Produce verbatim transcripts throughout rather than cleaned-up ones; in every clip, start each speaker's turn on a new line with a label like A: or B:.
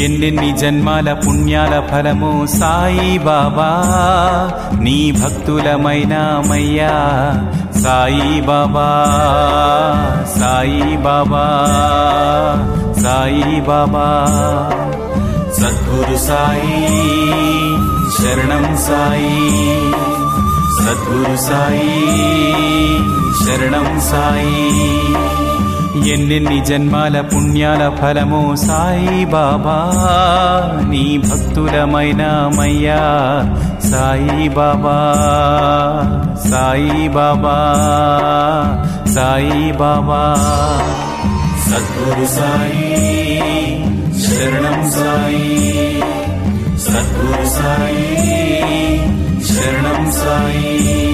A: ఎన్నెన్ని జన్మాల పుణ్యాల ఫలము సాయి బాబా నీ భక్తులమైనామయ్యా సాయి బాబా సాయి బాబా సాయి బాబా సద్గురు సాయి శరణం సాయి సద్గురు సాయి శరణం సాయి ఎన్నెన్ని జన్మాల పుణ్యాల ఫలము సాయి బాబా నీ భక్తులమైనామయ్యా సాయి బాబా సాయి బాబా సాయి బాబా సద్గురు సాయి శరణం సాయి సద్గురు సాయి శరణం సాయి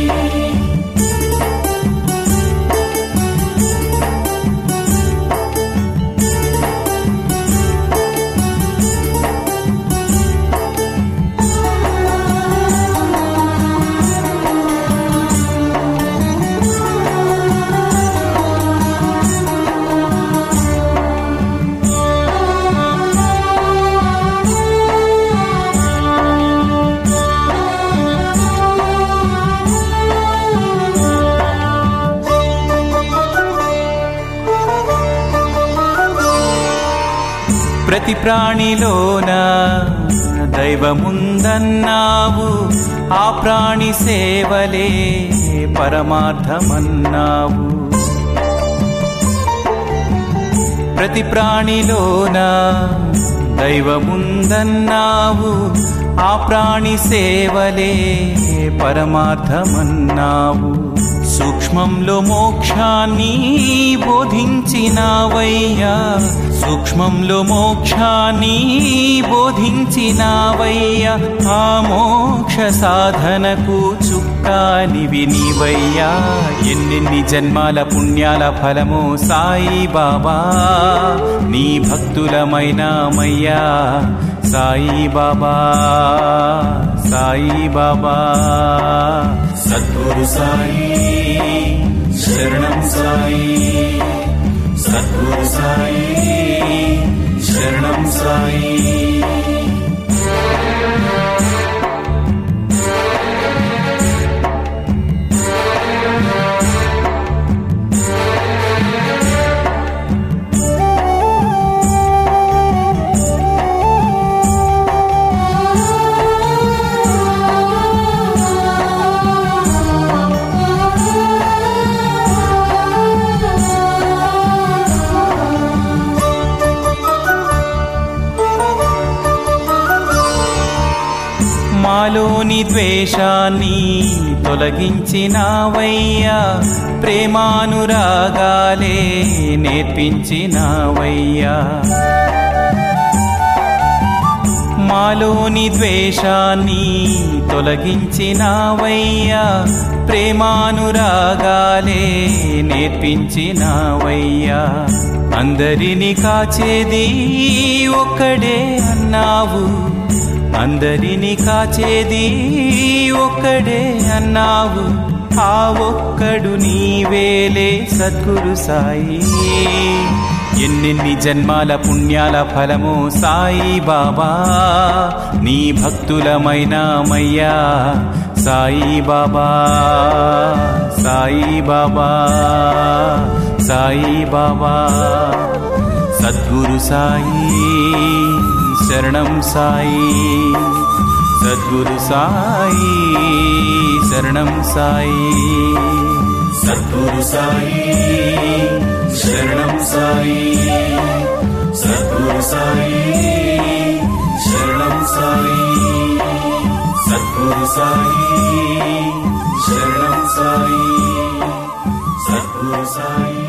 A: ప్రతి ప్రాణిలోన దైవముందన్నావు ఆ ప్రాణి సేవలే పరమార్థమన్నావు ప్రతి ప్రాణిలోన దైవముందన్నావు ఆ ప్రాణి సేవలే పరమార్థమన్నావు సూక్ష్మంలో మోక్షాన్ని బోధించినావయ్యా సూక్ష్మంలో మోక్షాన్ని బోధించినావయ్యా ఆ మోక్ష సాధనకు చుక్కానివి నీవయ్యా ఎన్నెన్ని జన్మాల పుణ్యాల ఫలము సాయి బాబా నీ భక్తులమైనామయ్యా సాయి బాబా సాయి బాబా సద్గురు సాయి శరణం సాయి సద్గురు సాయి శరణం సాయి మాలోని ద్వేషాన్ని తొలగించినావయ్యా ప్రేమానురాగాలే నేర్పించినావయ్యా మాలోని ద్వేషాన్ని తొలగించినావయ్యా ప్రేమానురాగాలే నేర్పించినావయ్యా అందరిని కాచేది ఒక్కడే అన్నావు అందరిని కాచేది ఒక్కడే అన్నావు ఆ ఒక్కడు నీవేలే సద్గురు సాయి ఎన్నెన్ని జన్మాల పుణ్యాల ఫలము సాయి బాబా నీ భక్తులమైనామయ్యా సాయి బాబా సాయి బాబా సాయి బాబా సద్గురు సాయి శరణం సాయి సద్గురు సాయి శరణం సాయి సద్గురు సాయి శరణం సాయి సద్గురు సాయి శరణం సాయి సద్గురు సాయి శరణం సాయి సద్గురు సాయి